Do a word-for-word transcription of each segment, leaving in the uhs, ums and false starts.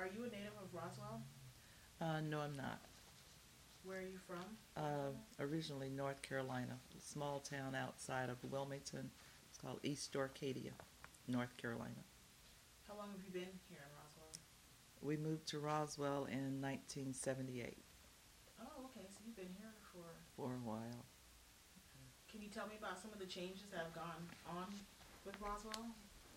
are you a native of Roswell? Uh, no, I'm not. Where are you from? Uh, originally North Carolina, a small town outside of Wilmington. It's called East Arcadia, North Carolina. How long have you been here in Roswell? We moved to Roswell in nineteen seventy-eight Oh, okay. So you've been here for. for a while. Can you tell me about some of the changes that have gone on with Roswell?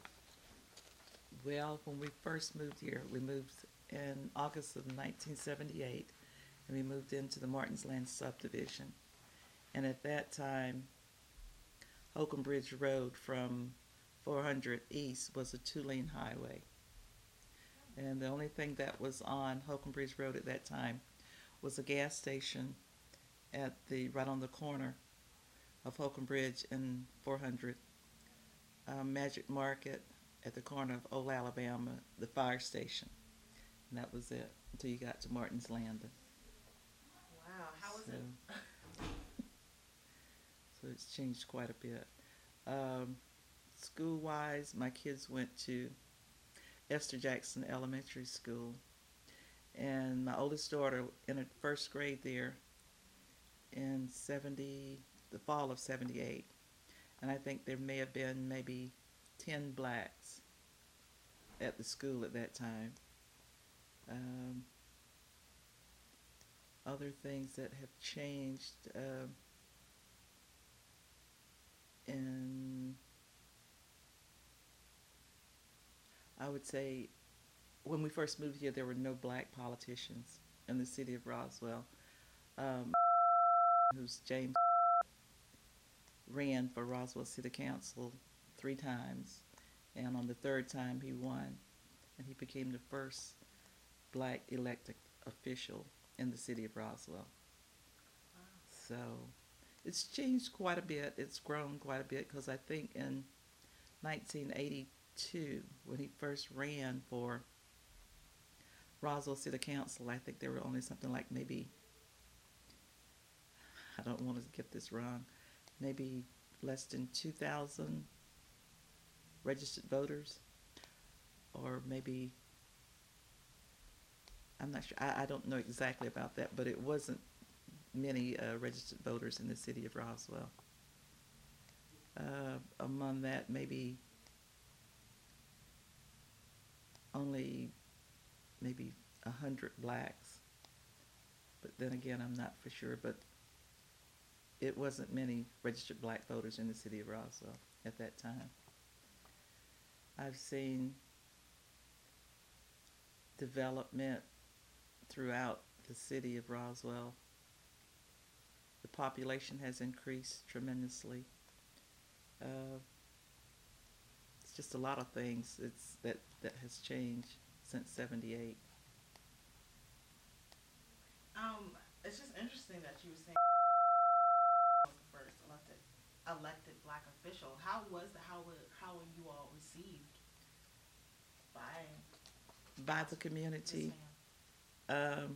Well, when we first moved here, we moved in August of nineteen seventy-eight, and we moved into the Martinsland subdivision. And at that time, Holcomb Bridge Road from four hundred East was a two-lane highway. And the only thing that was on Holcomb Bridge Road at that time was a gas station at the right on the corner of Holcomb Bridge and four hundred, um, Magic Market at the corner of Old Alabama, the fire station. And that was it until you got to Martin's Landing. Wow. How was So, it? so it's changed quite a bit. Um, School-wise, my kids went to Esther Jackson Elementary School, and my oldest daughter entered first grade there in seventy, the fall of seventy-eight, and I think there may have been maybe ten blacks at the school at that time. Um, other things that have changed uh, in, I would say, when we first moved here, there were no black politicians in the city of Roswell. Um, who's James ran for Roswell City Council three times, and on the third time he won, and he became the first black elected official in the city of Roswell. Wow. So it's changed quite a bit. It's grown quite a bit because I think in nineteen eighty-two, when he first ran for Roswell City Council, I think there were only something like maybe, I don't want to get this wrong, maybe less than two thousand registered voters, or maybe, I'm not sure, I, I don't know exactly about that, but it wasn't many uh, registered voters in the city of Roswell. Uh, among that, maybe only maybe a hundred blacks, but then again, I'm not for sure, but it wasn't many registered black voters in the city of Roswell at that time. I've seen development throughout the city of Roswell. The population has increased tremendously. Uh, it's just a lot of things it's, that, that has changed since seventy-eight. Um, it's just interesting that you were saying was the first elected elected black official. How was the how were how were you all received by By the this community. man? Um,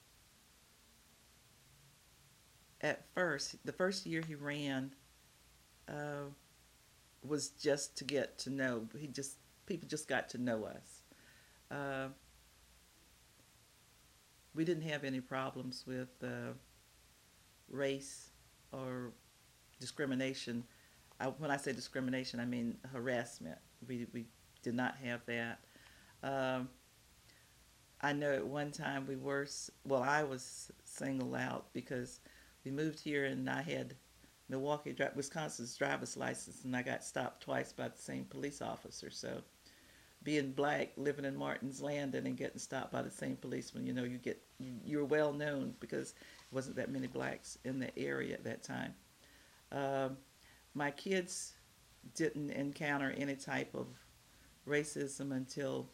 at first, the first year he ran uh, was just to get to know. He just people just got to know us. Uh, we didn't have any problems with uh, race or discrimination. I, when I say discrimination, I mean harassment. We we did not have that. Um, I know at one time we were, well, I was singled out because we moved here and I had Milwaukee, Wisconsin's driver's license, and I got stopped twice by the same police officer. So being black, living in Martin's Landing and getting stopped by the same policeman, you know, you get, you, you're well known because there wasn't that many blacks in the area at that time. Um, my kids didn't encounter any type of racism until